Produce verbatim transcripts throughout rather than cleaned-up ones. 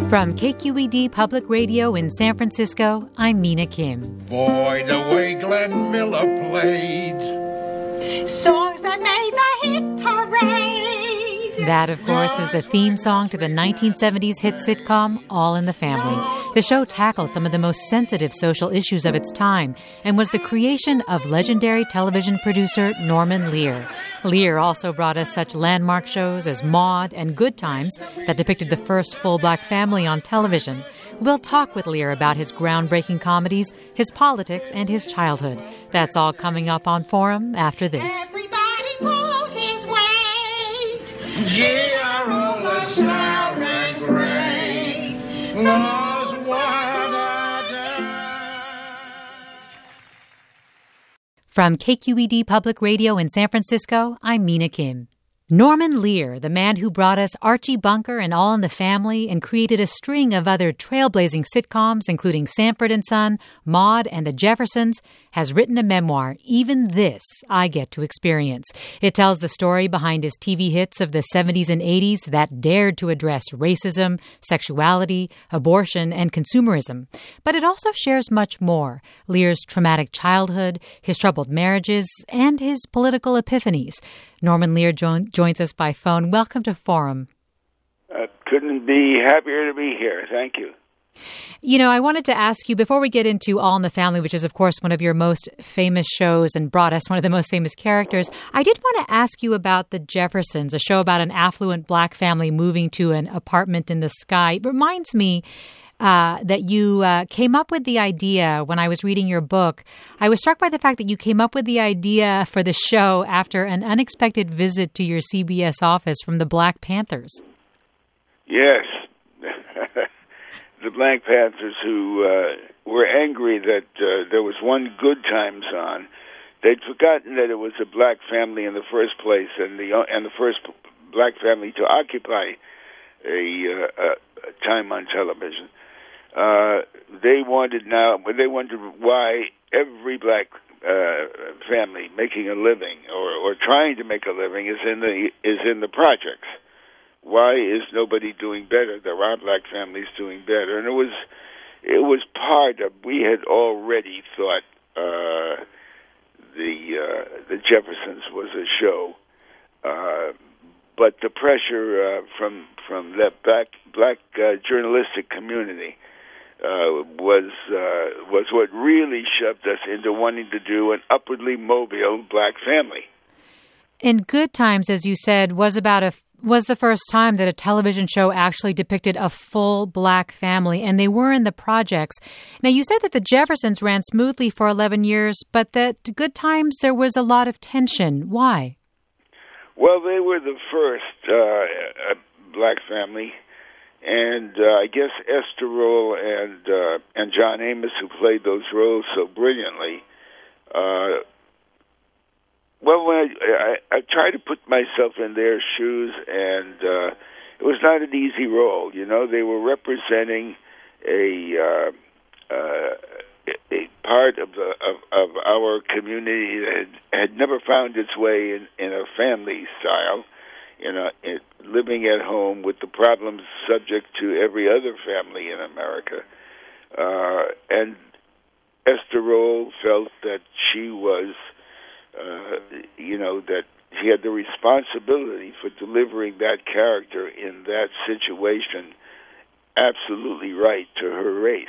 From K Q E D Public Radio in San Francisco, I'm Mina Kim. Boy, the way Glenn Miller played songs that made the hit parade. That, of course, is the theme song to the nineteen seventies hit sitcom All in the Family. The show tackled some of the most sensitive social issues of its time and was the creation of legendary television producer Norman Lear. Lear also brought us such landmark shows as Maude and Good Times that depicted the first full black family on television. We'll talk with Lear about his groundbreaking comedies, his politics, and his childhood. That's all coming up on Forum after this. Everybody pulls his weight. G R O was sound and great. Knows what I done. From K Q E D Public Radio in San Francisco, I'm Mina Kim. Norman Lear, the man who brought us Archie Bunker and All in the Family and created a string of other trailblazing sitcoms, including Sanford and Son, Maude, and The Jeffersons, has written a memoir, Even This I Get to Experience. It tells the story behind his T V hits of the seventies and eighties that dared to address racism, sexuality, abortion, and consumerism. But it also shares much more: Lear's traumatic childhood, his troubled marriages, and his political epiphanies. Norman Lear jo- joins us by phone. Welcome to Forum. Uh, couldn't be happier to be here. Thank you. You know, I wanted to ask you, before we get into All in the Family, which is, of course, one of your most famous shows and brought us one of the most famous characters, I did want to ask you about The Jeffersons, a show about an affluent black family moving to an apartment in the sky. It reminds me Uh, that you uh, came up with the idea when I was reading your book. I was struck by the fact that you came up with the idea for the show after an unexpected visit to your C B S office from the Black Panthers. Yes. The Black Panthers, who uh, were angry that uh, there was one Good Times on. They'd forgotten that it was a black family in the first place, and the and the first black family to occupy a, uh, a time on television. Uh, they wanted now, they wondered why every black uh, family making a living or, or trying to make a living is in the is in the projects. Why is nobody doing better? There are black families doing better, and it was it was part of. We had already thought uh, the uh, the Jeffersons was a show, uh, but the pressure uh, from from that black black uh, journalistic community. Uh, was uh, was what really shoved us into wanting to do an upwardly mobile black family. And Good Times, as you said, was about a was the first time that a television show actually depicted a full black family, and they were in the projects. Now, you said that The Jeffersons ran smoothly for eleven years, but that Good Times there was a lot of tension. Why? Well, they were the first uh, black family. And uh, I guess Esther Roll and uh, and John Amos, who played those roles so brilliantly, uh, well, when I, I, I try to put myself in their shoes, and uh, it was not an easy role. You know, they were representing a uh, uh, a part of the of, of our community that had, had never found its way in, in a family style. You know, it, living at home with the problems subject to every other family in America. Uh, and Esther Roll felt that she was, uh, you know, that she had the responsibility for delivering that character in that situation absolutely right to her race.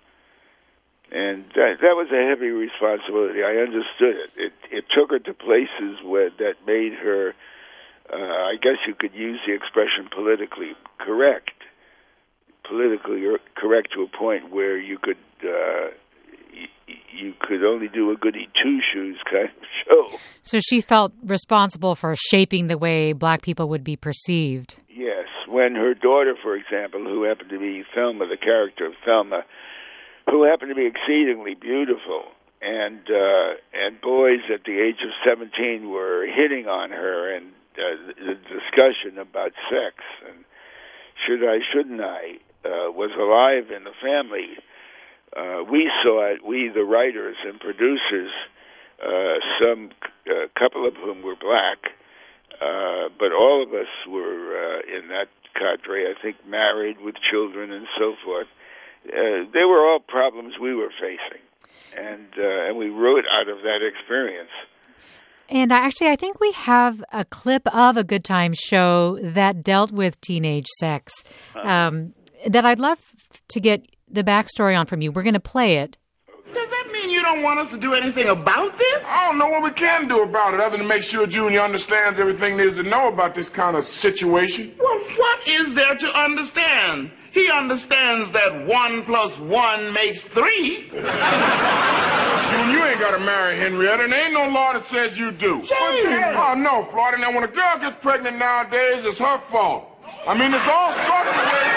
And that, that was a heavy responsibility. I understood it. It, it took her to places where that made her Uh, I guess you could use the expression politically correct, politically correct to a point where you could uh, y- you could only do a goody two shoes kind of show. So she felt responsible for shaping the way black people would be perceived. Yes, when her daughter, for example, who happened to be Thelma, the character of Thelma, who happened to be exceedingly beautiful, and uh, and boys at the age of seventeen were hitting on her, and Uh, the discussion about sex and should I, shouldn't I, uh, was alive in the family. Uh, we saw it, we the writers and producers, uh, some a couple of whom were black, uh, but all of us were uh, in that cadre, I think married with children and so forth. Uh, they were all problems we were facing, and uh, and we wrote out of that experience. And actually, I think we have a clip of a Good Times show that dealt with teenage sex um, that I'd love to get the backstory on from you. We're going to play it. Does that mean you don't want us to do anything about this? I don't know what we can do about it other than make sure Junior understands everything there is to know about this kind of situation. Well, what is there to understand? He understands that one plus one makes three. Junior, you ain't got to marry Henrietta, and there ain't no law that says you do. James! Oh, no, Florida. Now, when a girl gets pregnant nowadays, it's her fault. I mean, there's all sorts of ways.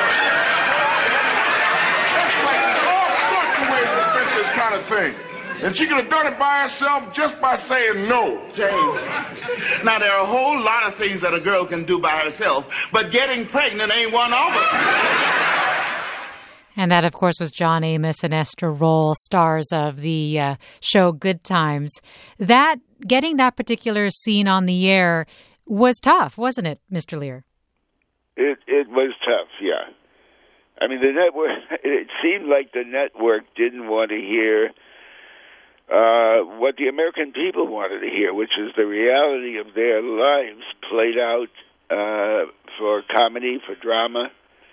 That's right. There's all sorts of ways to prevent this kind of thing. And she could have done it by herself just by saying no. James, now there are a whole lot of things that a girl can do by herself, but getting pregnant ain't one of them. And that, of course, was John Amos and Esther Roll, stars of the uh, show Good Times. That, getting that particular scene on the air was tough, wasn't it, Mister Lear? It it was tough, yeah. I mean, the network, it seemed like the network didn't want to hear uh, what the American people wanted to hear, which is the reality of their lives played out uh, for comedy, for drama.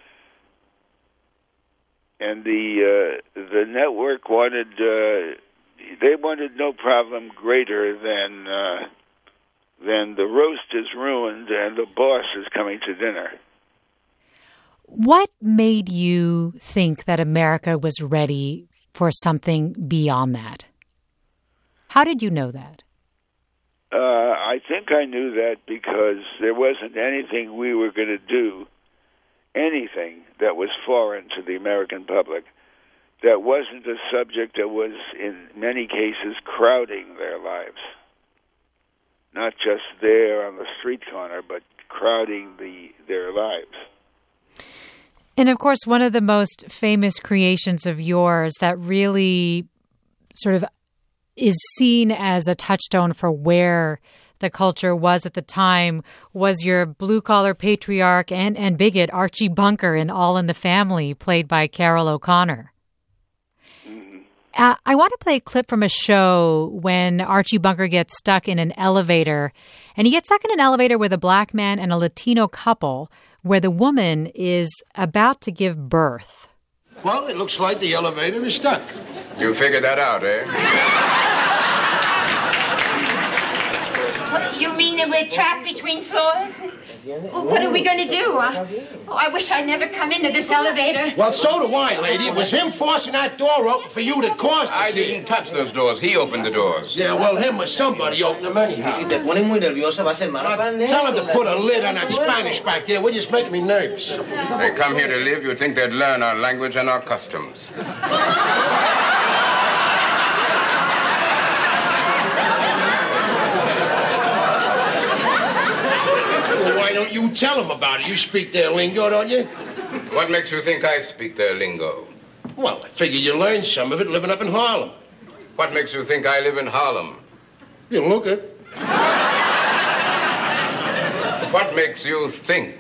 And the uh, the network wanted uh, they wanted no problem greater than uh, than the roast is ruined and the boss is coming to dinner. What made you think that America was ready for something beyond that? How did you know that? Uh, I think I knew that because there wasn't anything we were going to do, anything that was foreign to the American public, that wasn't a subject that was, in many cases, crowding their lives. Not just there on the street corner, but crowding the their lives. And, of course, one of the most famous creations of yours that really sort of is seen as a touchstone for where the culture was at the time was your blue-collar patriarch and, and bigot, Archie Bunker, in All in the Family, played by Carroll O'Connor. Mm-hmm. Uh, I want to play a clip from a show when Archie Bunker gets stuck in an elevator, and he gets stuck in an elevator with a black man and a Latino couple where the woman is about to give birth. Well, it looks like the elevator is stuck. You figured that out, eh? What, you mean that we're trapped between floors? Well, what are we going to do? Uh, oh, I wish I'd never come into this elevator. Well, so do I, lady. It was him forcing that door open for you that caused I this. didn't touch those doors. He opened the doors. Yeah, well, him or somebody opened them anyhow. Si te pones muy nerviosa, va a ser malo para el Uh, tell him to put a lid on that Spanish back there. We're just making me nervous. They come here to live. You'd think they'd learn our language and our customs. Why don't you tell them about it? You speak their lingo, don't you? What makes you think I speak their lingo? Well, I figure you learned some of it living up in Harlem. What makes you think I live in Harlem? You look it. What makes you think?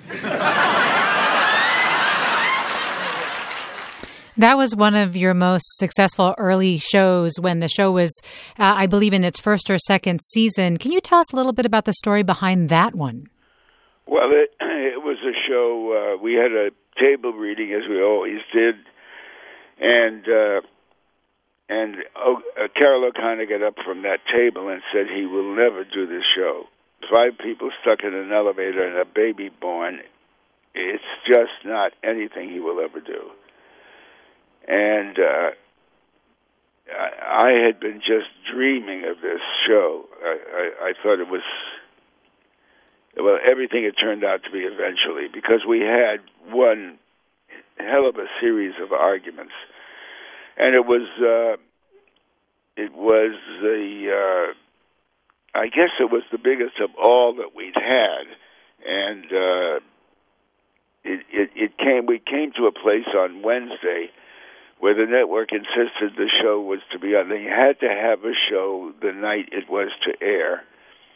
That was one of your most successful early shows when the show was, uh, I believe, in its first or second season. Can you tell us a little bit about the story behind that one? Well, it, it was a show, uh, we had a table reading, as we always did, and uh, and oh, uh, Carroll O'Connor got up from that table and said he will never do this show. Five people stuck in an elevator and a baby born, it's just not anything he will ever do. And uh, I, I had been just dreaming of this show. I, I, I thought it was, well, everything it turned out to be eventually, because we had one hell of a series of arguments. And it was, uh, it was the, uh, I guess it was the biggest of all that we'd had. And uh, it, it, it came, we came to a place on Wednesday where the network insisted the show was to be on. They had to have a show the night it was to air.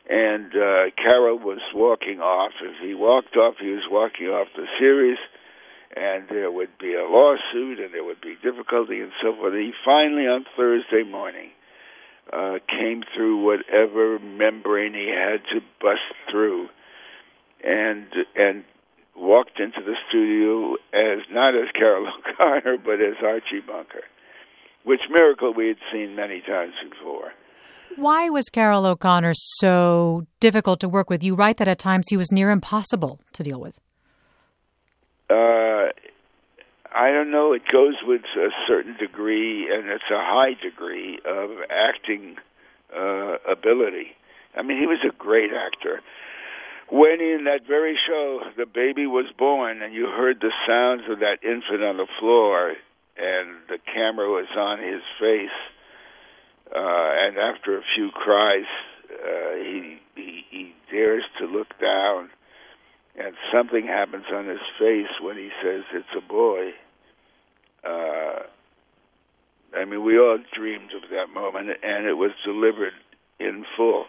And uh, Carol was walking off. If he walked off, he was walking off the series, and there would be a lawsuit, and there would be difficulty and so forth. He finally, on Thursday morning, uh, came through whatever membrane he had to bust through, and and walked into the studio as not as Carol O'Connor, but as Archie Bunker, which miracle we had seen many times before. Why was Carol O'Connor so difficult to work with? You write that at times he was near impossible to deal with. Uh, I don't know. It goes with a certain degree, and it's a high degree of acting uh, ability. I mean, he was a great actor. When in that very show, the baby was born, and you heard the sounds of that infant on the floor, and the camera was on his face, uh, and after a few cries, uh, he, he he dares to look down, and something happens on his face when he says it's a boy. Uh, I mean, we all dreamed of that moment, and it was delivered in full.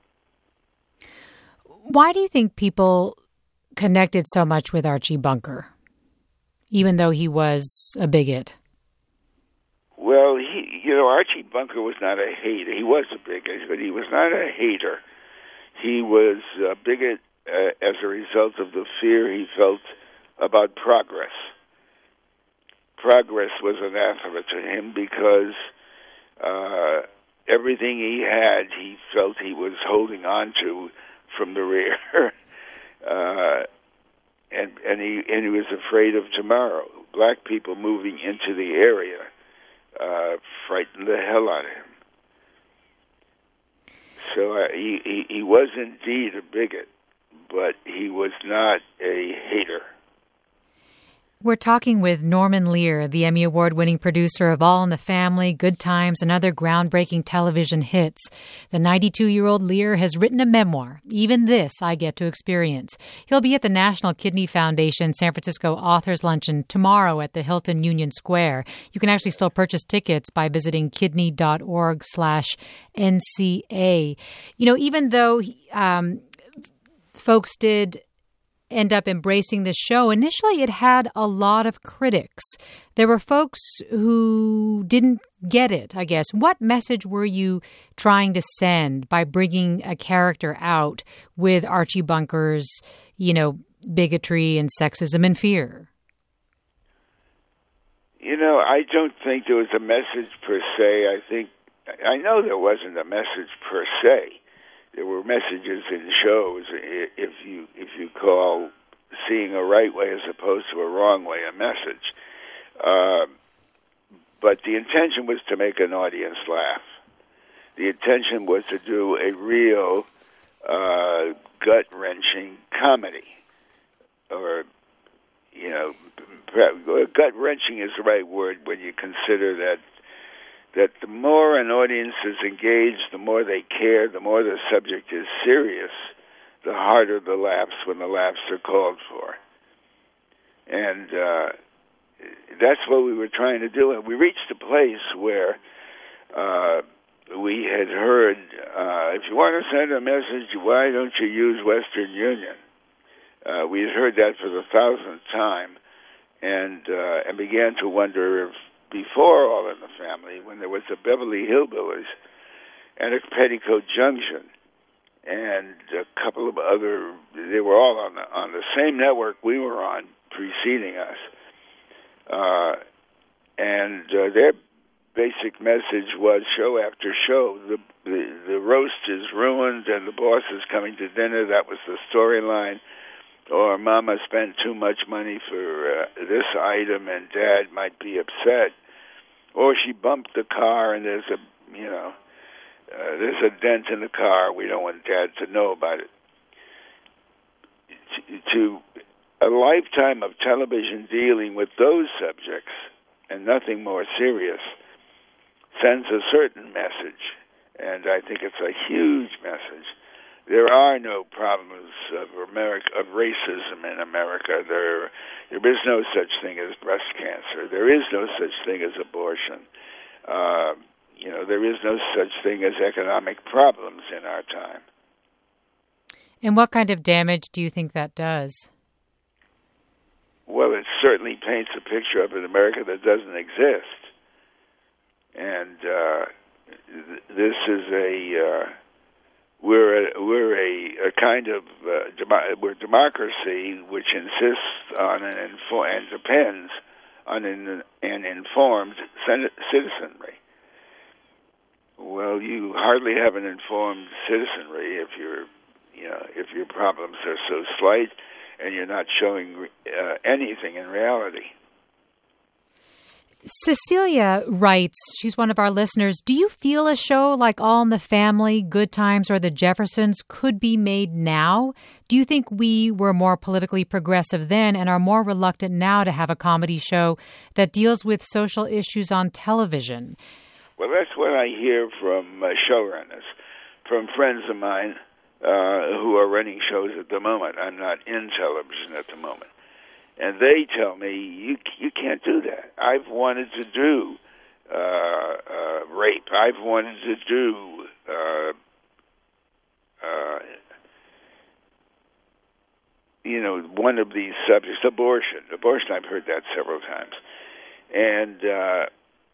Why do you think people connected so much with Archie Bunker, even though he was a bigot? Well, he, you know, Archie Bunker was not a hater. He was a bigot, but he was not a hater. He was a bigot uh, as a result of the fear he felt about progress. Progress was anathema to him because uh, everything he had, he felt he was holding on to from the rear, uh, and and he and he was afraid of tomorrow. Black people moving into the area uh, frightened the hell out of him. So uh, he, he he was indeed a bigot, but he was not a hater. We're talking with Norman Lear, the Emmy Award-winning producer of All in the Family, Good Times, and other groundbreaking television hits. The ninety-two-year-old Lear has written a memoir, Even This I Get to Experience. He'll be at the National Kidney Foundation San Francisco Authors Luncheon tomorrow at the Hilton Union Square. You can actually still purchase tickets by visiting kidney.org slash NCA. You know, even though um, folks did end up embracing the show, initially it had a lot of critics. There were folks who didn't get it, I guess. What message were you trying to send by bringing a character out with Archie Bunker's, you know, bigotry and sexism and fear? You know, I don't think there was a message per se. I think, I know there wasn't a message per se. There were messages in shows, if you if you call seeing a right way as opposed to a wrong way a message. Uh, but the intention was to make an audience laugh. The intention was to do a real uh, gut-wrenching comedy. Or, you know, gut-wrenching is the right word when you consider that that the more an audience is engaged, the more they care, the more the subject is serious, the harder the laughs when the laughs are called for. And uh, that's what we were trying to do. And we reached a place where uh, we had heard, uh, if you want to send a message, why don't you use Western Union? Uh, we had heard that for the thousandth time, and uh, and began to wonder if before All in the Family, when there was the Beverly Hillbillies and a Petticoat Junction and a couple of other, they were all on the on the same network we were on preceding us. Uh, and uh, their basic message was show after show, the, the the roast is ruined and the boss is coming to dinner. That was the storyline. Or Mama spent too much money for uh, this item and Dad might be upset. Or she bumped the car and there's a, you know, uh, there's a dent in the car. We don't want Dad to know about it. To, to a lifetime of television dealing with those subjects and nothing more serious sends a certain message. And I think it's a huge message. There are no problems of America, of racism in America. There, there is no such thing as breast cancer. There is no such thing as abortion. Uh, you know, there is no such thing as economic problems in our time. And what kind of damage do you think that does? Well, it certainly paints a picture of an America that doesn't exist. And uh, th- this is a... Uh, We're a, we're a, a kind of uh, demo- we're democracy which insists on an info- and depends on an, an informed sen- citizenry. Well, you hardly have an informed citizenry if your you know if your problems are so slight and you're not showing uh, anything in reality. Cecilia writes, she's one of our listeners, do you feel a show like All in the Family, Good Times, or The Jeffersons could be made now? Do you think we were more politically progressive then and are more reluctant now to have a comedy show that deals with social issues on television? Well, that's what I hear from uh, showrunners, from friends of mine uh, who are running shows at the moment. I'm not in television at the moment. And they tell me, you you can't do that. I've wanted to do uh, uh, rape. I've wanted to do uh, uh, you know, one of these subjects, abortion. Abortion, I've heard that several times. And, uh,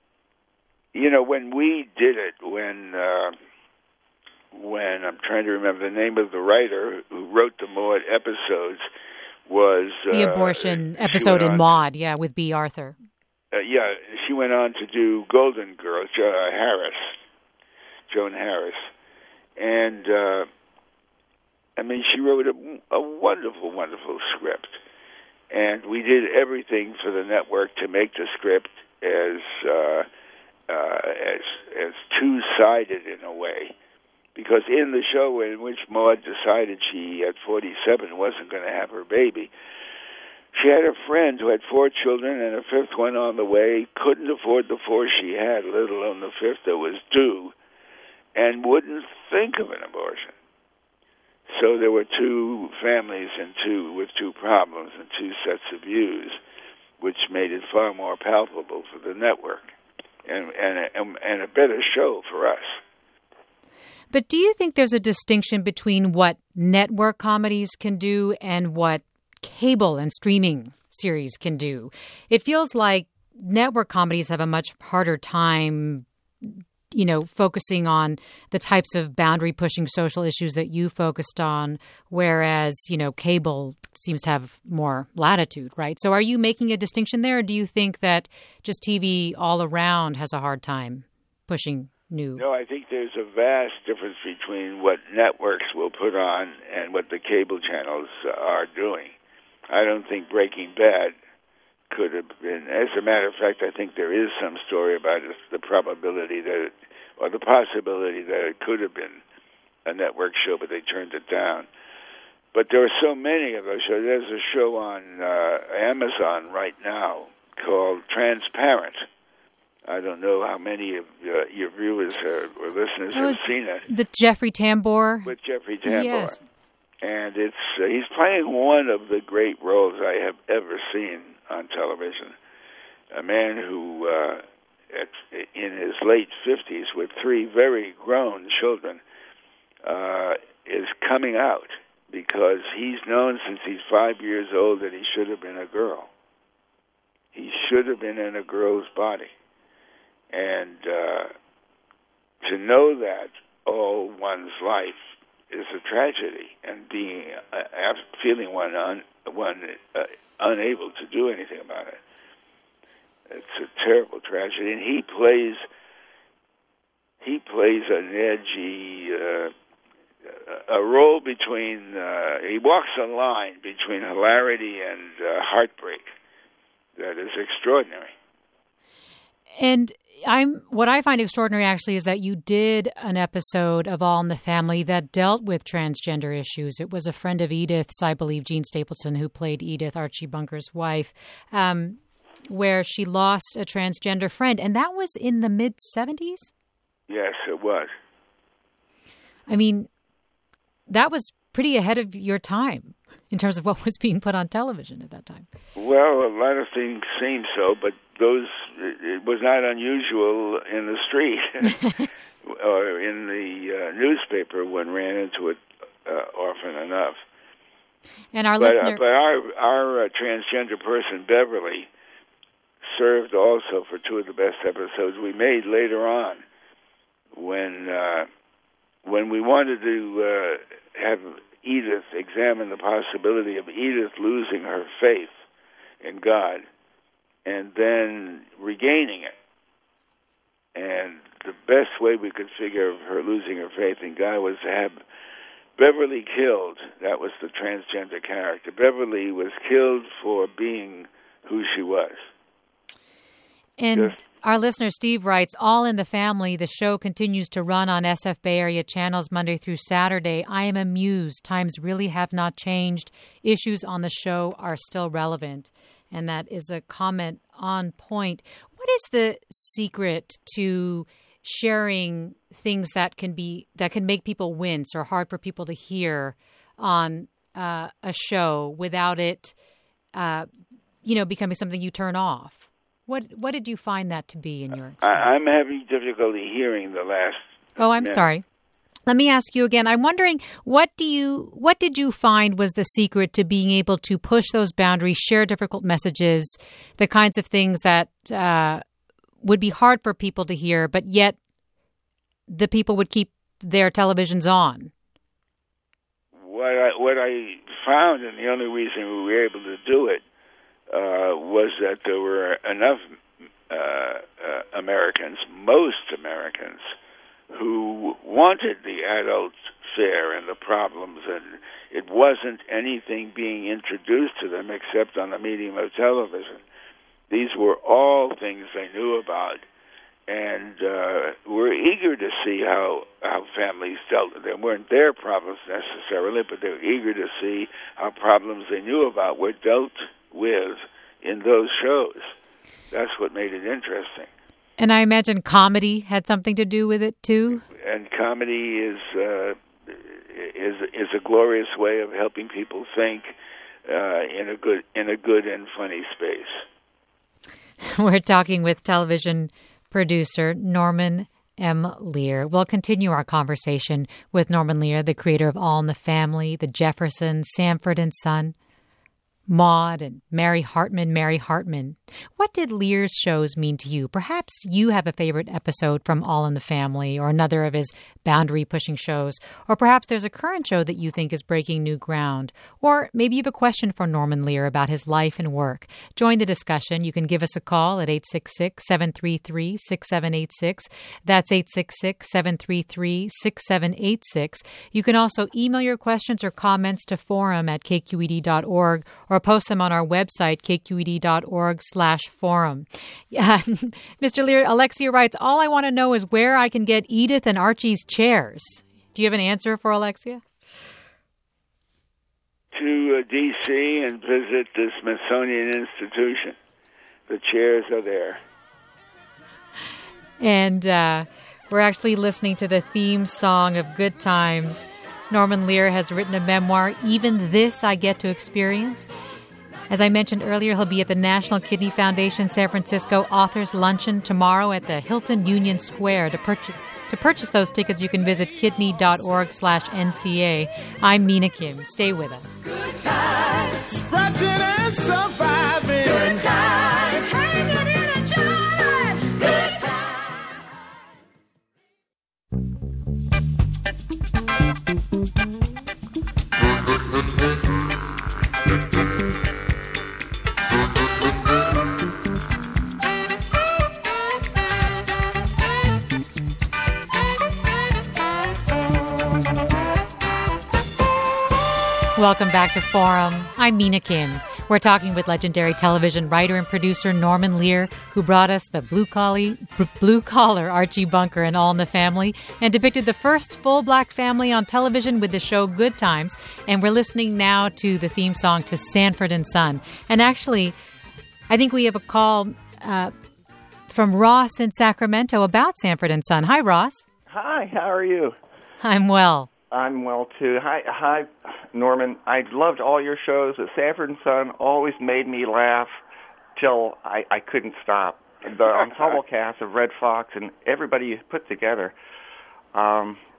you know, when we did it, when, uh, when, I'm trying to remember the name of the writer who wrote the Maude episodes, was the uh, abortion episode in Maude, yeah, with B. Arthur. Uh, yeah, she went on to do Golden Girls, uh, Harris, Joan Harris, and uh, I mean, she wrote a, a wonderful, wonderful script, and we did everything for the network to make the script as uh, uh, as as two-sided in a way. Because in the show in which Maude decided she, at forty-seven, wasn't going to have her baby, she had a friend who had four children and a fifth one on the way, couldn't afford the four she had, let alone the fifth that was due, and wouldn't think of an abortion. So there were two families and two with two problems and two sets of views, which made it far more palpable for the network and, and, a, and a better show for us. But do you think there's a distinction between what network comedies can do and what cable and streaming series can do? It feels like network comedies have a much harder time, you know, focusing on the types of boundary-pushing social issues that you focused on, whereas, you know, cable seems to have more latitude, right? So are you making a distinction there, or do you think that just T V all around has a hard time pushing new? No, I think there's a vast difference between what networks will put on and what the cable channels are doing. I don't think Breaking Bad could have been. As a matter of fact, I think there is some story about it, the probability that, it, or the possibility that it could have been a network show, but they turned it down. But there are so many of those shows. There's a show on uh, Amazon right now called Transparent. I don't know how many of uh, your viewers uh, or listeners have seen it. The Jeffrey Tambor? With Jeffrey Tambor. Yes. And it's uh, he's playing one of the great roles I have ever seen on television. A man who, uh, at, in his late fifties, with three very grown children, uh, is coming out because he's known since he's five years old that he should have been a girl. He should have been in a girl's body. And uh, to know that all one's life is a tragedy, and being uh, feeling one un, one uh, unable to do anything about it, it's a terrible tragedy. And he plays he plays an edgy uh, a role between uh, he walks a line between hilarity and uh, heartbreak that is extraordinary. And I'm what I find extraordinary, actually, is that you did an episode of All in the Family that dealt with transgender issues. It was a friend of Edith's, I believe, Jean Stapleton, who played Edith, Archie Bunker's wife, um, where she lost a transgender friend. And that was in the mid-seventies? Yes, it was. I mean, that was pretty ahead of your time in terms of what was being put on television at that time. Well, a lot of things seem so, but those it was not unusual in the street or in the uh, newspaper. One ran into it uh, often enough. And our but, listener, uh, but our our uh, transgender person Beverly served also for two of the best episodes we made later on, when uh, when we wanted to uh, have Edith examine the possibility of Edith losing her faith in God and then regaining it. And the best way we could figure of her losing her faith in God was to have Beverly killed. That was the transgender character. Beverly was killed for being who she was. And Just, our listener Steve writes, all in the family, the show continues to run on S F Bay Area channels Monday through Saturday. I am amused. Times really have not changed. Issues on the show are still relevant. And that is a comment on point. What is the secret to sharing things that can be that can make people wince or hard for people to hear on uh, a show without it, uh, you know, becoming something you turn off? What what did you find that to be in your experience? I, I'm having difficulty hearing the last. Oh, I'm minute. sorry. Let me ask you again. I'm wondering, what do you what did you find was the secret to being able to push those boundaries, share difficult messages, the kinds of things that uh, would be hard for people to hear, but yet the people would keep their televisions on? What I, what I found, and the only reason we were able to do it, uh, was that there were enough uh, uh, Americans, most Americans, who wanted the adult fare and the problems, and it wasn't anything being introduced to them except on the medium of television. These were all things they knew about, and uh, were eager to see how, how families dealt with them. They weren't their problems necessarily, but they were eager to see how problems they knew about were dealt with in those shows. That's what made it interesting. And I imagine comedy had something to do with it too. And comedy is uh, is is a glorious way of helping people think uh, in a good in a good and funny space. We're talking with television producer Norman M. Lear. We'll continue our conversation with Norman Lear, the creator of All in the Family, The Jeffersons, Sanford and Son, Maude, and Mary Hartman, Mary Hartman. What did Lear's shows mean to you? Perhaps you have a favorite episode from All in the Family or another of his boundary-pushing shows. Or perhaps there's a current show that you think is breaking new ground. Or maybe you have a question for Norman Lear about his life and work. Join the discussion. You can give us a call at eight six six, seven three three, six seven eight six. That's eight six six, seven three three, six seven eight six. You can also email your questions or comments to forum at k q e d dot org or post them on our website, k q e d dot org slash forum. Yeah, Mister Lear, Alexia writes, all I want to know is where I can get Edith and Archie's chairs. Do you have an answer for Alexia? To uh, D C and visit the Smithsonian Institution. The chairs are there. And uh, we're actually listening to the theme song of Good Times. Norman Lear has written a memoir, Even This I Get to Experience. As I mentioned earlier, he'll be at the National Kidney Foundation San Francisco Authors Luncheon tomorrow at the Hilton Union Square. To purchase to purchase those tickets, you can visit kidney dot org slash N C A. I'm Mina Kim. Stay with us. Good times. Scratching and surviving. Good times. Hanging in a jar. Good times. Welcome back to Forum. I'm Mina Kim. We're talking with legendary television writer and producer Norman Lear, who brought us the blue-collar, blue-collar Archie Bunker and All in the Family, and depicted the first full black family on television with the show Good Times. And we're listening now to the theme song to Sanford and Son. And actually, I think we have a call uh, from Ross in Sacramento about Sanford and Son. Hi, Ross. Hi, how are you? I'm well. I'm well, too. Hi, hi, Norman. I loved all your shows. The Sanford and Son always made me laugh till I, I couldn't stop. The ensemble cast of Red Fox and everybody you put together. Um,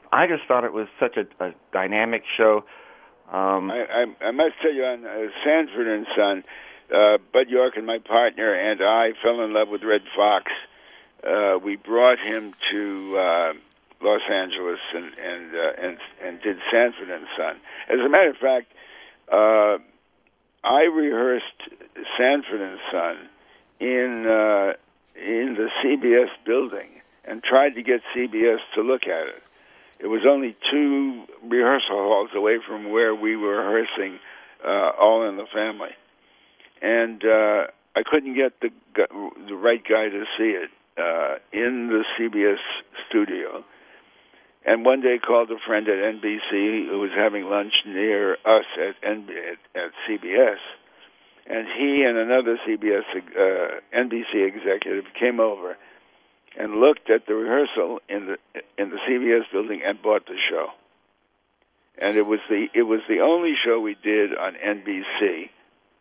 I just thought it was such a, a dynamic show. Um, I, I, I must tell you, on uh, Sanford and Son, uh, Bud York and my partner and I fell in love with Red Fox. Uh, we brought him to uh, Los Angeles and and, uh, and and did Sanford and Son. As a matter of fact, uh, I rehearsed Sanford and Son in uh, in the C B S building and tried to get C B S to look at it. It was only two rehearsal halls away from where we were rehearsing uh, All in the Family. And uh, I couldn't get the the right guy to see it uh, in the C B S studio. And one day called a friend at N B C who was having lunch near us at, N B C, at, at C B S. And he and another C B S uh, N B C executive came over and looked at the rehearsal in the in the C B S building and bought the show. And it was the it was the only show we did on N B C,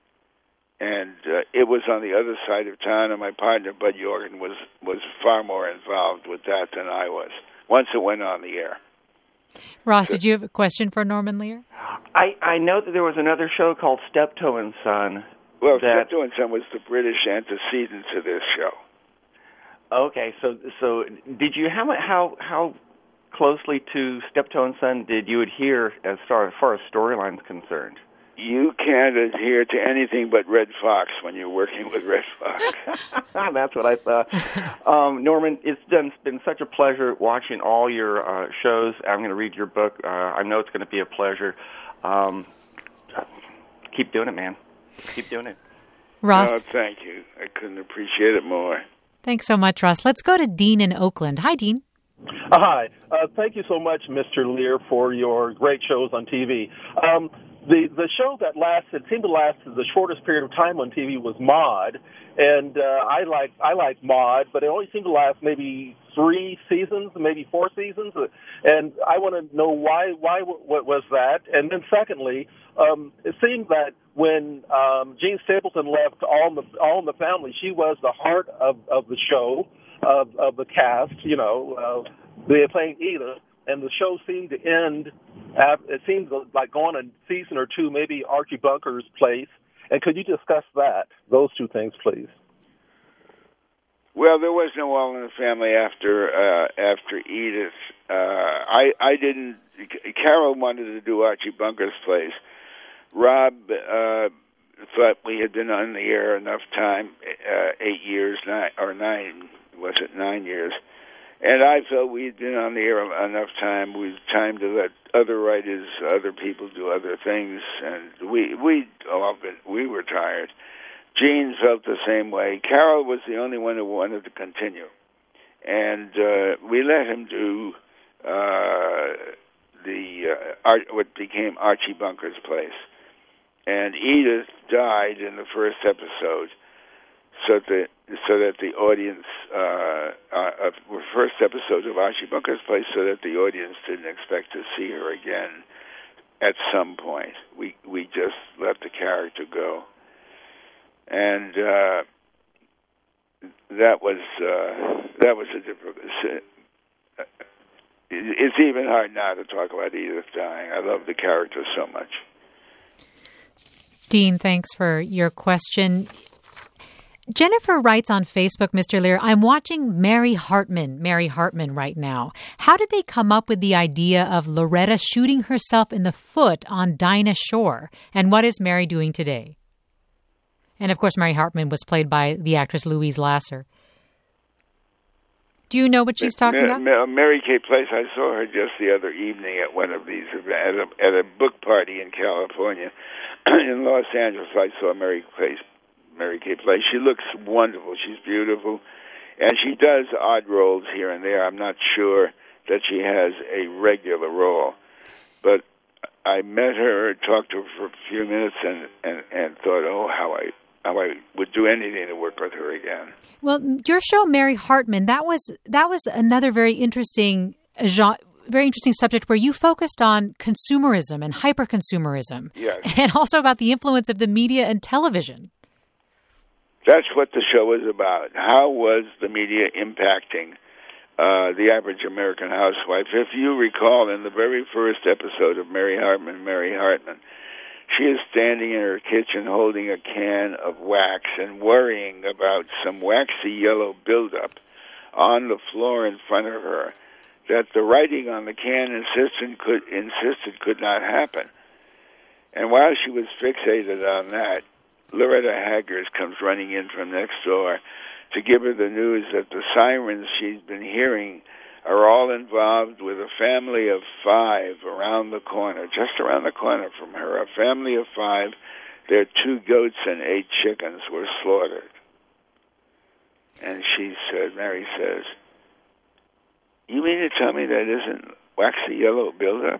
and uh, it was on the other side of town. And my partner Bud Yorkin was was far more involved with that than I was. Once it went on the air. Ross, so, did you have a question for Norman Lear? I I know that there was another show called Steptoe and Son. Well, that... Steptoe and Son was the British antecedent to this show. Okay, so so did you how how how closely to Steptoe and Son did you adhere as far as, far as storyline's concerned? You can't adhere to anything but Red Fox when you're working with Red Fox. That's what I thought. Um, Norman, it's been, it's been such a pleasure watching all your uh, shows. I'm going to read your book. Uh, I know it's going to be a pleasure. Um, keep doing it, man. Keep doing it. Ross. Oh, thank you. I couldn't appreciate it more. Thanks so much, Ross. Let's go to Dean in Oakland. Hi, Dean. Uh, hi. Uh, thank you so much, Mister Lear, for your great shows on T V. Um, the the show that lasted seemed to last the shortest period of time on T V was Maude, and uh, I like I like Maude, but it only seemed to last maybe three seasons, maybe four seasons, and I want to know why why what was that? And then secondly, um, it seemed that when um, Jean Stapleton left All in the All in the Family, she was the heart of, of the show, of of the cast. You know, uh, they were playing Edith, and the show seemed to end. It seemed like going a season or two, maybe Archie Bunker's place. And could you discuss that, those two things, please? Well, there was no All in the Family after uh, after Edith. Uh, I I didn't. Carol wanted to do Archie Bunker's place. Rob uh, thought we had been on the air enough time, uh, eight years, nine or nine, was it nine years? And I felt we had been on the air enough time. We had time to let other writers, other people do other things, and we we all been, we were tired. Gene felt the same way. Carol was the only one who wanted to continue, and uh, we let him do uh, the uh, art, what became Archie Bunker's place. And Edith died in the first episode, so that so that the audience, uh, uh, uh, first episode of Archie Bunker's place, so that the audience didn't expect to see her again at some point. We we just let the character go, and uh, that was uh, that was a difficult. It's even hard now to talk about Edith dying. I love the character so much. Dean, thanks for your question. Jennifer writes on Facebook, Mister Lear, I'm watching Mary Hartman, Mary Hartman right now. How did they come up with the idea of Loretta shooting herself in the foot on Dinah Shore? And what is Mary doing today? And, of course, Mary Hartman was played by the actress Louise Lasser. Do you know what she's talking Ma- about? Ma- Mary Kay Place, I saw her just the other evening at one of these, at a, at a book party in California. In Los Angeles, I saw Mary Place. Mary Kay Place. She looks wonderful. She's beautiful. And she does odd roles here and there. I'm not sure that she has a regular role. But I met her, talked to her for a few minutes, and, and, and thought, oh, how I how I would do anything to work with her again. Well, your show, Mary Hartman, that was that was another very interesting genre, very interesting subject where you focused on consumerism and hyper-consumerism. Yes. And also about the influence of the media and television. That's what the show was about. How was the media impacting uh, the average American housewife. If you recall, in the very first episode of Mary Hartman, Mary Hartman, she is standing in her kitchen holding a can of wax and worrying about some waxy yellow buildup on the floor in front of her that the writing on the can insisted could, insisted could not happen. And while she was fixated on that, Loretta Haggers comes running in from next door to give her the news that the sirens she's been hearing are all involved with a family of five around the corner, just around the corner from her. A family of five, their two goats and eight chickens were slaughtered. And she said, Mary says, you mean to tell me that isn't waxy yellow buildup?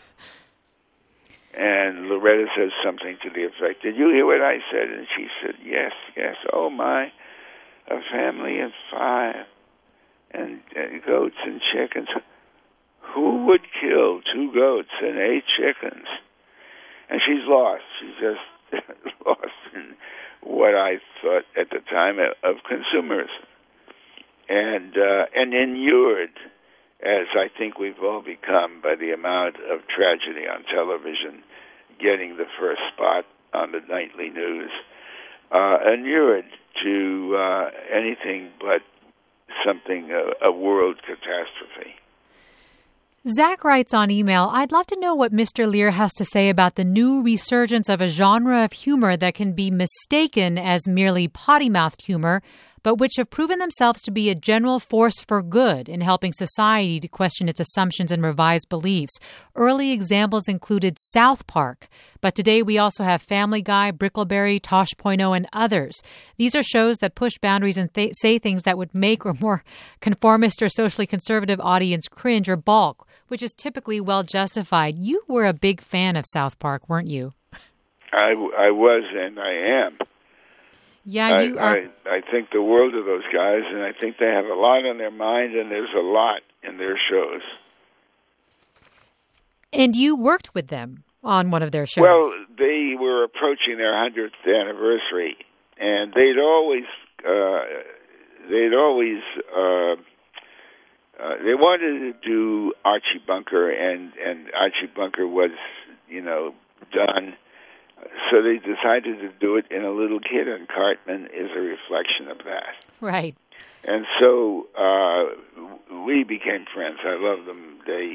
And Loretta says something to the effect, did you hear what I said? And she said, yes, yes. Oh, my, a family of five and, and goats and chickens. Who would kill two goats and eight chickens? And she's lost. She's just lost in what I thought at the time of consumerism. And, uh, and inured, as I think we've all become by the amount of tragedy on television, getting the first spot on the nightly news, uh, inured to uh, anything but something, uh, a world catastrophe. Zach writes on email, I'd love to know what Mister Lear has to say about the new resurgence of a genre of humor that can be mistaken as merely potty-mouthed humor, but which have proven themselves to be a general force for good in helping society to question its assumptions and revise beliefs. Early examples included South Park, but today we also have Family Guy, Brickleberry, Tosh Point oh, and others. These are shows that push boundaries and th- say things that would make a more conformist or socially conservative audience cringe or balk, which is typically well justified. You were a big fan of South Park, weren't you? I, I was and I am. Yeah, you I, are. I, I think the world of those guys, and I think they have a lot on their mind, and there's a lot in their shows. And you worked with them on one of their shows. Well, they were approaching their hundredth anniversary, and they'd always, uh, they'd always, uh, uh, they wanted to do Archie Bunker, and, and Archie Bunker was, you know, done. So they decided to do it in a little kid, and Cartman is a reflection of that. Right. And so uh, we became friends. I love them. They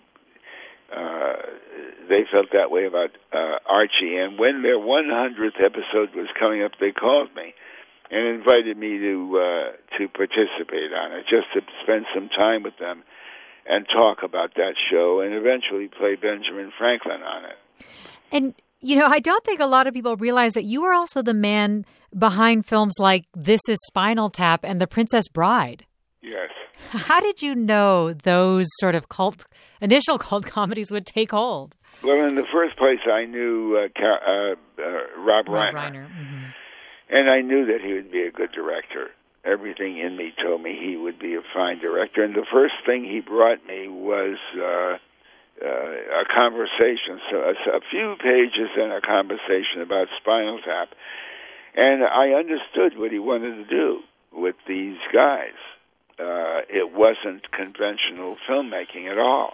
uh, they felt that way about uh, Archie. And when their one hundredth episode was coming up, they called me and invited me to uh, to participate on it, just to spend some time with them and talk about that show, and eventually play Benjamin Franklin on it. And you know, I don't think a lot of people realize that you were also the man behind films like This Is Spinal Tap and The Princess Bride. Yes. How did you know those sort of cult, initial cult comedies would take hold? Well, in the first place, I knew uh, uh, uh, Rob, Rob Reiner. Reiner. Mm-hmm. And I knew that he would be a good director. Everything in me told me he would be a fine director. And the first thing he brought me was Uh, Uh, a conversation, so a, a few pages and a conversation about Spinal Tap. And I understood what he wanted to do with these guys. Uh, it wasn't conventional filmmaking at all.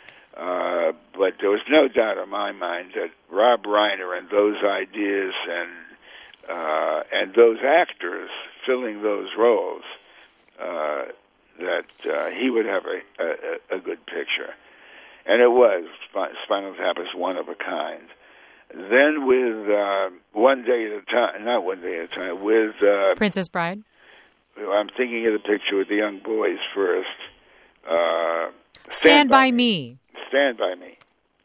Uh, but there was no doubt in my mind that Rob Reiner and those ideas and uh, and those actors filling those roles, uh, that uh, he would have a, a, a good picture. And it was. Spinal Tap is one of a kind. Then with uh, One Day at a Time, not One Day at a Time, with Uh, Princess Bride? I'm thinking of the picture with the young boys first. Uh, Stand, Stand by, by Me. me. Stand By Me.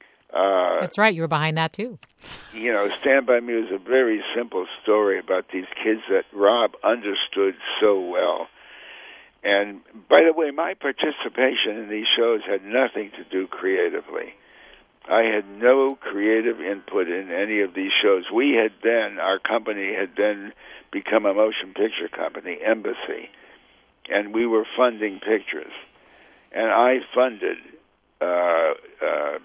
Uh, That's right. You were behind that, too. You know, Stand By Me was a very simple story about these kids that Rob understood so well. And, by the way, my participation in these shows had nothing to do creatively. I had no creative input in any of these shows. We had then, our company had then become a motion picture company, Embassy, and we were funding pictures. And I funded uh, uh,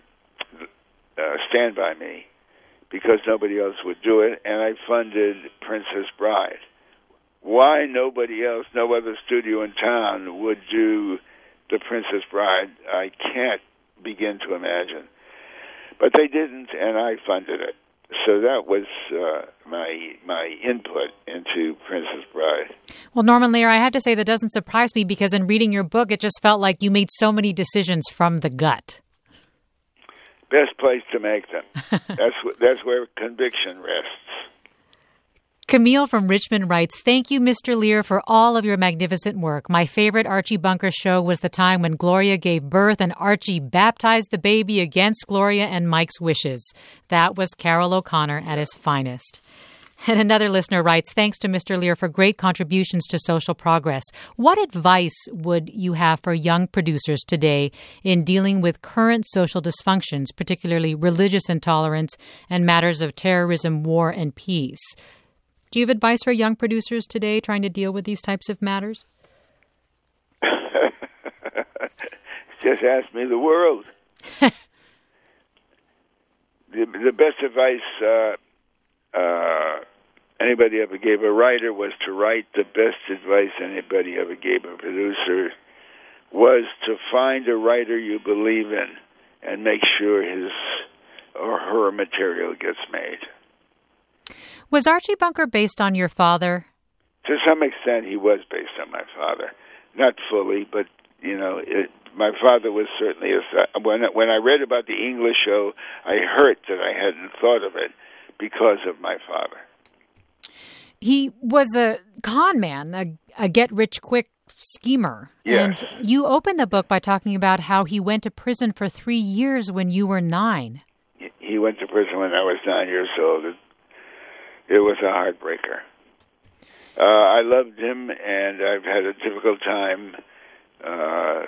uh, Stand By Me because nobody else would do it, and I funded Princess Bride. Why nobody else, no other studio in town would do The Princess Bride, I can't begin to imagine. But they didn't, and I funded it. So that was uh, my my input into Princess Bride. Well, Norman Lear, I have to say that doesn't surprise me, because in reading your book, it just felt like you made so many decisions from the gut. Best place to make them. That's wh- that's where conviction rests. Camille from Richmond writes, "Thank you, Mister Lear, for all of your magnificent work. My favorite Archie Bunker show was the time when Gloria gave birth and Archie baptized the baby against Gloria and Mike's wishes. That was Carroll O'Connor at his finest." And another listener writes, "Thanks to Mister Lear for great contributions to social progress. What advice would you have for young producers today in dealing with current social dysfunctions, particularly religious intolerance and matters of terrorism, war, and peace?" Do you have advice for young producers today trying to deal with these types of matters? Just ask me the world. the, the best advice uh, uh, anybody ever gave a writer was to write. The best advice anybody ever gave a producer was to find a writer you believe in and make sure his or her material gets made. Was Archie Bunker based on your father? To some extent, he was based on my father. Not fully, but, you know, it, my father was certainly... A, when, when I read about the English show, I hurt that I hadn't thought of it because of my father. He was a con man, a, a get-rich-quick schemer. Yes. And you opened the book by talking about how he went to prison for three years when you were nine. He went to prison when I was nine years old. It, it was a heartbreaker. Uh, I loved him, and I've had a difficult time uh,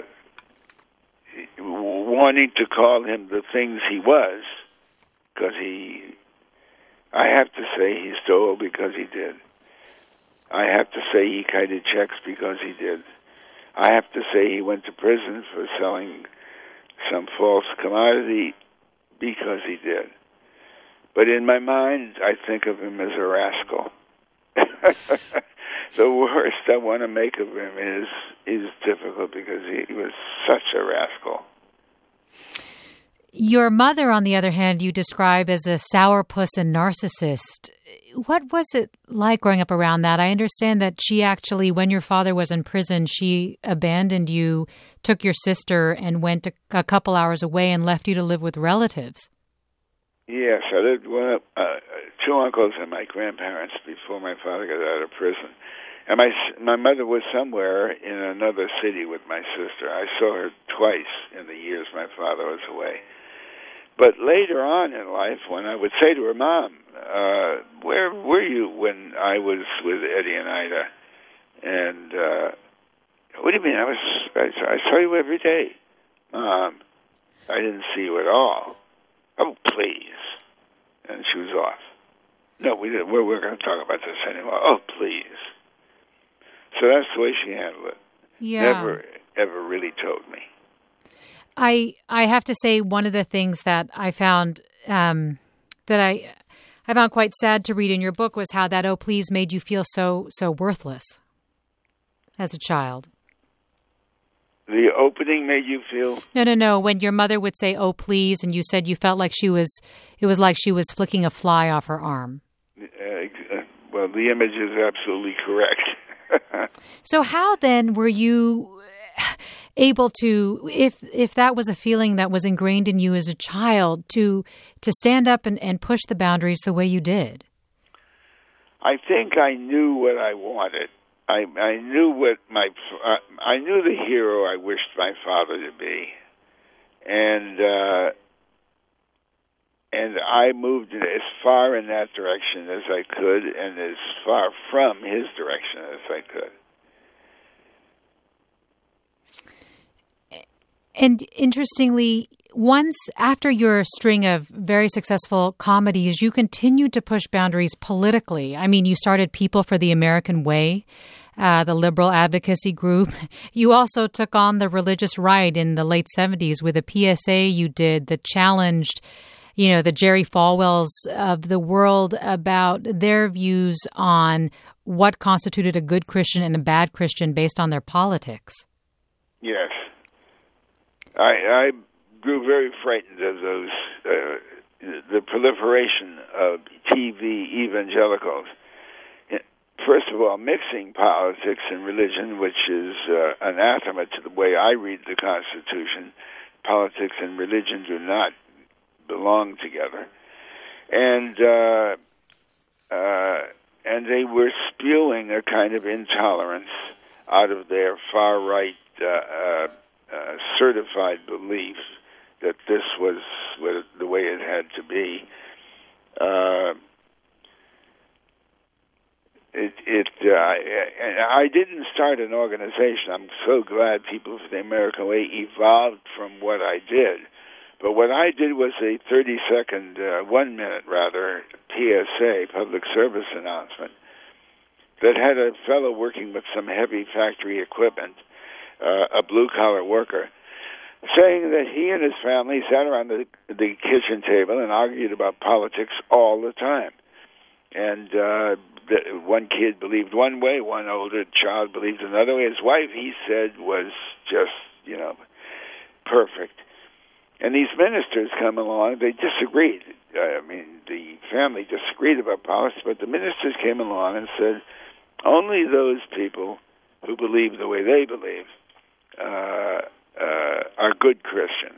wanting to call him the things he was, because he, I have to say he stole because he did. I have to say he kited checks because he did. I have to say he went to prison for selling some false commodity because he did. But in my mind, I think of him as a rascal. The worst I want to make of him is is difficult because he, he was such a rascal. Your mother, on the other hand, you describe as a sourpuss and narcissist. What was it like growing up around that? I understand that she actually, when your father was in prison, she abandoned you, took your sister, and went a, a couple hours away and left you to live with relatives. Yes, I lived with uh, two uncles and my grandparents before my father got out of prison. And my my mother was somewhere in another city with my sister. I saw her twice in the years my father was away. But later on in life, when I would say to her, "Mom, uh, where were you when I was with Eddie and Ida?" And, uh, "What do you mean? I was I, I saw you every day." "Mom, I didn't see you at all." "Oh, please." And she was off. "No, we didn't. We're, we're going to talk about this anymore." "Oh, please." So that's the way she handled it. Yeah. Never, ever really told me. I I have to say, one of the things that I found um, that I I found quite sad to read in your book was how that "oh, please" made you feel so so worthless as a child. The opening made you feel? No, no, no. When your mother would say "oh, please," and you said you felt like she was, it was like she was flicking a fly off her arm. Uh, well, the image is absolutely correct. So how then were you able to, if if that was a feeling that was ingrained in you as a child, to to stand up and, and push the boundaries the way you did? I think I knew what I wanted. I I knew what my uh, I knew the hero I wished my father to be, and uh, and I moved as far in that direction as I could, and as far from his direction as I could. And interestingly, once after your string of very successful comedies, you continued to push boundaries politically. I mean, you started People for the American Way, uh, the liberal advocacy group. You also took on the religious right in the late seventies with a P S A you did that challenged, you know, the Jerry Falwells of the world about their views on what constituted a good Christian and a bad Christian based on their politics. Yes. I, I grew very frightened of those, uh, the proliferation of T V evangelicals. First of all, mixing politics and religion, which is uh, anathema to the way I read the Constitution. Politics and religion do not belong together. And uh, uh, and they were spewing a kind of intolerance out of their far-right uh, uh, uh, certified belief that this was the way it had to be. Uh, It, it, uh, and I didn't start an organization. I'm so glad People for the American Way evolved from what I did. But what I did was a thirty-second, uh, one minute rather, P S A, public service announcement, that had a fellow working with some heavy factory equipment, uh, a blue-collar worker, saying that he and his family sat around the, the kitchen table and argued about politics all the time. And uh, the, one kid believed one way, one older child believed another way. His wife, he said, was just, you know, perfect. And these ministers come along, they disagreed. I mean, the family disagreed about politics, but the ministers came along and said, only those people who believe the way they believe uh, uh, are good Christians.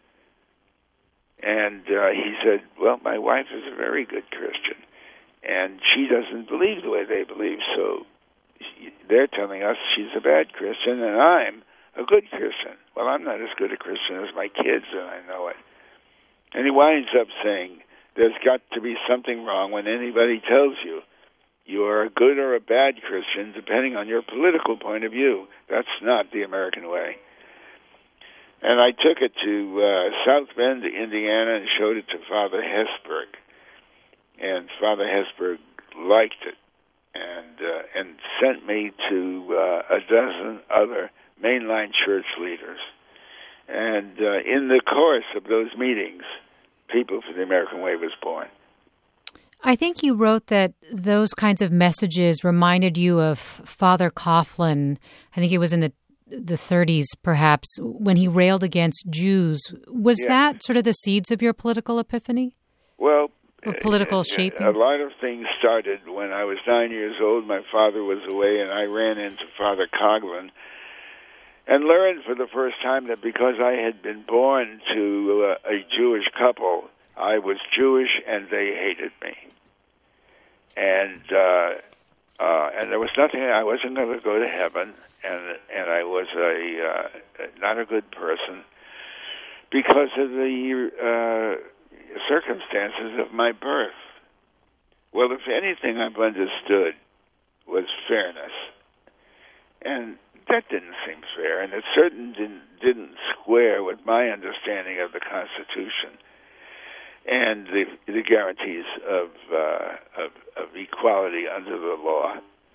And uh, he said, well, my wife is a very good Christian, and she doesn't believe the way they believe, so she, they're telling us she's a bad Christian, and I'm a good Christian. Well, I'm not as good a Christian as my kids, and I know it. And he winds up saying, there's got to be something wrong when anybody tells you you're a good or a bad Christian, depending on your political point of view. That's not the American way. And I took it to uh, South Bend, Indiana, and showed it to Father Hesburgh. And Father Hesburgh liked it and uh, and sent me to uh, a dozen other mainline church leaders. And uh, in the course of those meetings, People for the American Way was born. I think you wrote that those kinds of messages reminded you of Father Coughlin. I think it was in the the thirties, perhaps, when he railed against Jews. Was yeah. that sort of the seeds of your political epiphany? Well, or political uh, shaping? A lot of things started when I was nine years old. My father was away, and I ran into Father Coughlin and learned for the first time that because I had been born to uh, a Jewish couple, I was Jewish and they hated me. And uh, uh, and there was nothing, I wasn't going to go to heaven, and and I was a uh, not a good person because of the uh, circumstances of my birth. Well, if anything I've understood was fairness, and that didn't seem fair, and it certainly didn't, didn't square with my understanding of the Constitution and the, the guarantees of, uh, of of equality under the law.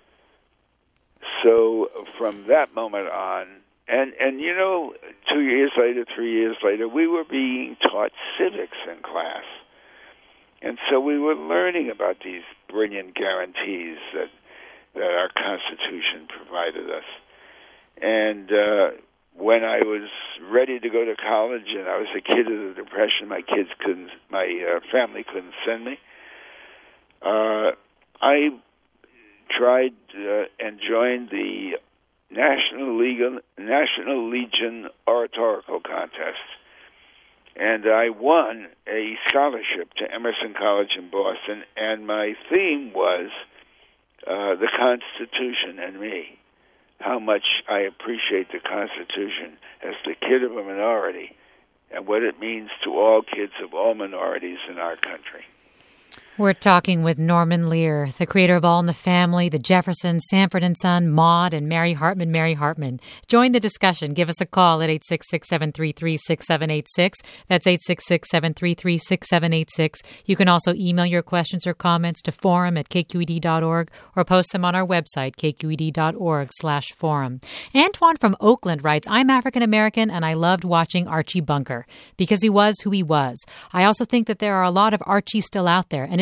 So from that moment on, and, and you know, two years later, three years later, we were being taught civics in class. And so we were learning about these brilliant guarantees that that our Constitution provided us. And uh, when I was ready to go to college, and I was a kid of the Depression, my kids couldn't, my uh, family couldn't send me. Uh, I tried uh, and joined the National Legion, National Legion Oratorical Contest, and I won a scholarship to Emerson College in Boston. And my theme was uh, the Constitution and me. How much I appreciate the Constitution as the kid of a minority and what it means to all kids of all minorities in our country. We're talking with Norman Lear, the creator of All in the Family, The Jeffersons, Sanford and Son, Maude, and Mary Hartman, Mary Hartman. Join the discussion. Give us a call at eight six six, seven three three, six seven eight six. That's eight six six, seven three three, six seven eight six. You can also email your questions or comments to forum at k q e d dot org or post them on our website, k q e d dot org slash forum. Antoine from Oakland writes, I'm African-American and I loved watching Archie Bunker because he was who he was. I also think that there are a lot of Archies still out there, and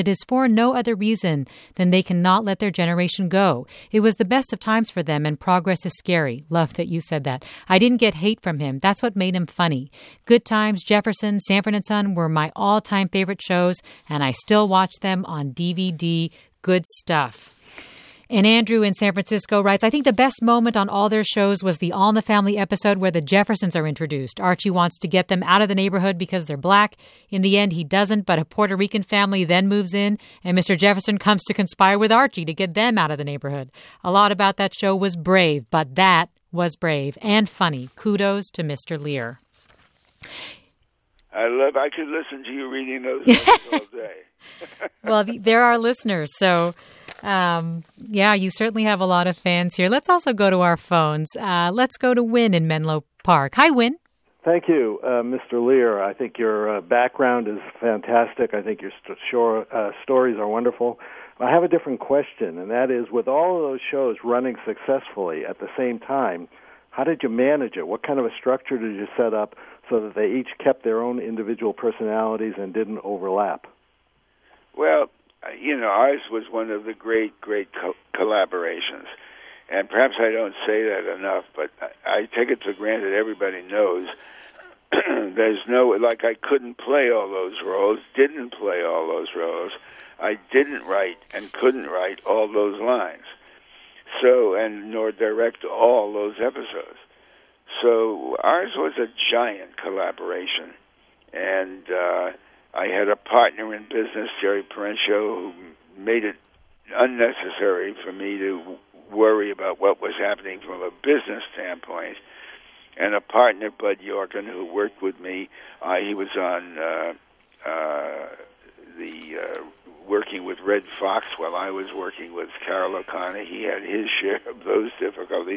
it is for no other reason than they cannot let their generation go. It was the best of times for them, and progress is scary. Love that you said that. I didn't get hate from him. That's what made him funny. Good Times, Jefferson, Sanford and Son were my all-time favorite shows, and I still watch them on D V D. Good stuff. And Andrew in San Francisco writes, I think the best moment on all their shows was the All in the Family episode where the Jeffersons are introduced. Archie wants to get them out of the neighborhood because they're black. In the end, he doesn't, but a Puerto Rican family then moves in, and Mister Jefferson comes to conspire with Archie to get them out of the neighborhood. A lot about that show was brave, but that was brave and funny. Kudos to Mister Lear. I love, I could listen to you reading those notes all day. Well, they're our listeners, so... Um, yeah, you certainly have a lot of fans here. Let's also go to our phones. Uh, let's go to Win in Menlo Park. Hi, Win. Thank you, uh, Mister Lear. I think your uh, background is fantastic. I think your st- shore, uh, stories are wonderful. I have a different question, and that is, with all of those shows running successfully at the same time, how did you manage it? What kind of a structure did you set up so that they each kept their own individual personalities and didn't overlap? Well, you know, ours was one of the great, great co- collaborations. And perhaps I don't say that enough, but I, I take it for granted everybody knows there's no, like I couldn't play all those roles, didn't play all those roles. I didn't write and couldn't write all those lines. So, and nor direct all those episodes. So ours was a giant collaboration. And, uh, I had a partner in business, Jerry Parencio, who made it unnecessary for me to worry about what was happening from a business standpoint. And a partner, Bud Yorkin, who worked with me. Uh, he was on uh, uh, the uh, working with Red Fox while I was working with Carol O'Connor. He had his share of those difficulties.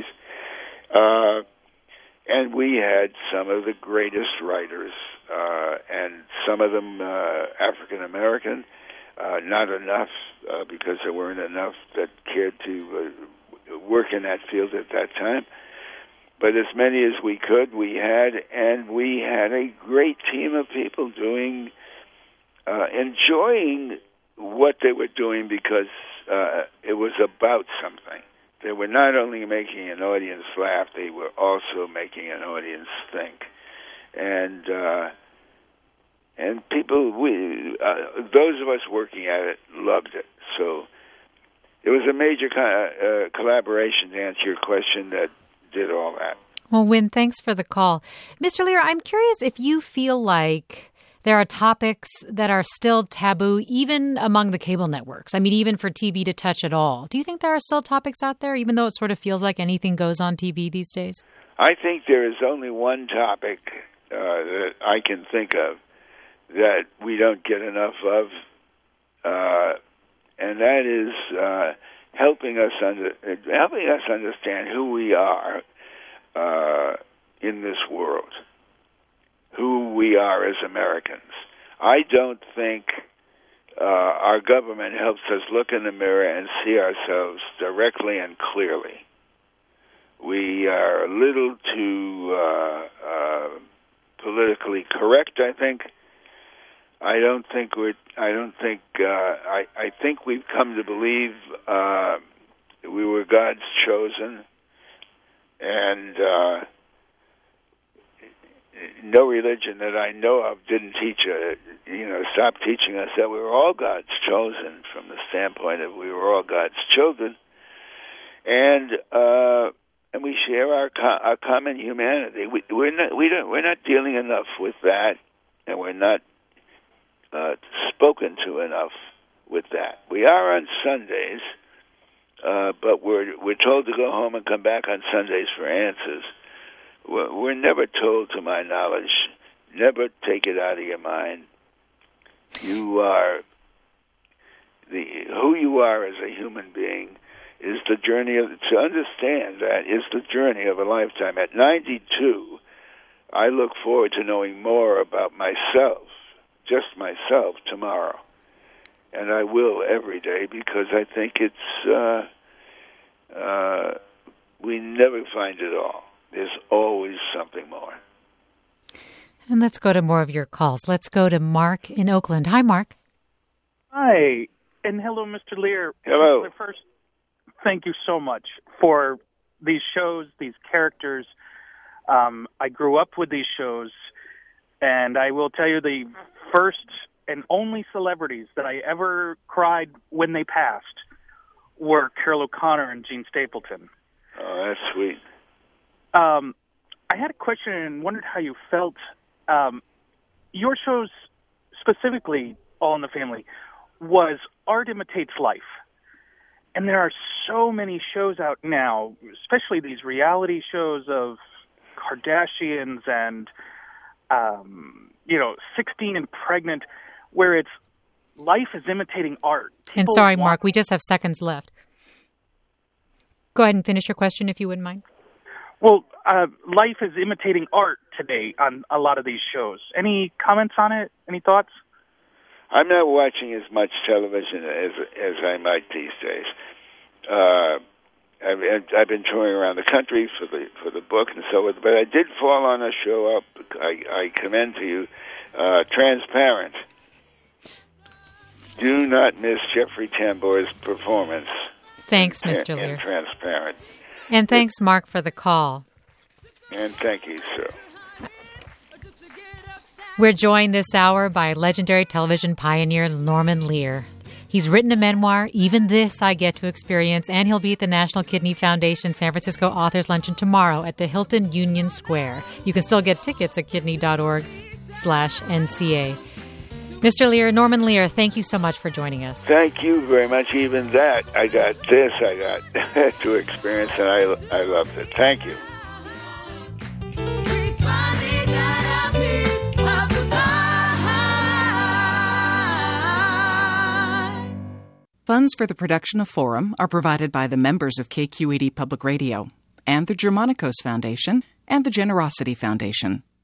Uh, and we had some of the greatest writers. Uh, and some of them uh, African American, uh, not enough uh, because there weren't enough that cared to uh, work in that field at that time. But as many as we could, we had, and we had a great team of people doing, uh, enjoying what they were doing because uh, it was about something. They were not only making an audience laugh, they were also making an audience think. And uh, and people, we uh, those of us working at it loved it. So it was a major kind of, uh, collaboration to answer your question that did all that. Well, Win, thanks for the call. Mister Lear, I'm curious if you feel like there are topics that are still taboo, even among the cable networks. I mean, even for T V to touch at all. Do you think there are still topics out there, even though it sort of feels like anything goes on T V these days? I think there is only one topic uh, that I can think of that we don't get enough of, uh, and that is uh, helping us under, helping us understand who we are uh, in this world, who we are as Americans. I don't think uh, our government helps us look in the mirror and see ourselves directly and clearly. We are a little too uh, uh, politically correct, I think. I don't think we're. I don't think. Uh, I. I think we've come to believe uh, we were God's chosen, and uh, no religion that I know of didn't teach. Uh, you know, stop teaching us that we were all God's chosen from the standpoint of we were all God's children, and. Uh, And we share our co- our common humanity. We, we're not we don't we're not dealing enough with that, and we're not uh, spoken to enough with that. We are on Sundays, uh, but we're we're told to go home and come back on Sundays for answers. We're, we're never told, to my knowledge, never take it out of your mind. You are the who you are as a human being. Is the journey of, to understand that is the journey of a lifetime. At ninety-two, I look forward to knowing more about myself, just myself, tomorrow. And I will every day because I think it's, uh, uh, we never find it all. There's always something more. And let's go to more of your calls. Let's go to Mark in Oakland. Hi, Mark. Hi, and hello, Mister Lear. Hello. First, thank you so much for these shows, these characters. Um, I grew up with these shows, and I will tell you the first and only celebrities that I ever cried when they passed were Carol O'Connor and Gene Stapleton. Oh, that's sweet. Um, I had a question and wondered how you felt. Um, your shows, specifically All in the Family, was art imitates life. And there are so many shows out now, especially these reality shows of Kardashians and, um, you know, sixteen and Pregnant, where it's life is imitating art. People and sorry, want- Mark, we just have seconds left. Go ahead and finish your question if you wouldn't mind. Well, uh, life is imitating art today on a lot of these shows. Any comments on it? Any thoughts? I'm not watching as much television as as I might these days. Uh, I've, I've been touring around the country for the for the book and so on, but I did fall on a show up. I, I commend to you, uh, Transparent. Do not miss Jeffrey Tambor's performance. Thanks, in, Mister in Lear. Transparent. And thanks, Mark, for the call. And thank you, sir. We're joined this hour by legendary television pioneer Norman Lear. He's written a memoir, Even This I Get to Experience, and he'll be at the National Kidney Foundation San Francisco Authors Luncheon tomorrow at the Hilton Union Square. You can still get tickets at kidney.org slash NCA. Mister Lear, Norman Lear, thank you so much for joining us. Thank you very much. Even that, I got this, I got to experience, and I, I loved it. Thank you. Funds for the production of Forum are provided by the members of K Q E D Public Radio and the Germanicos Foundation and the Generosity Foundation.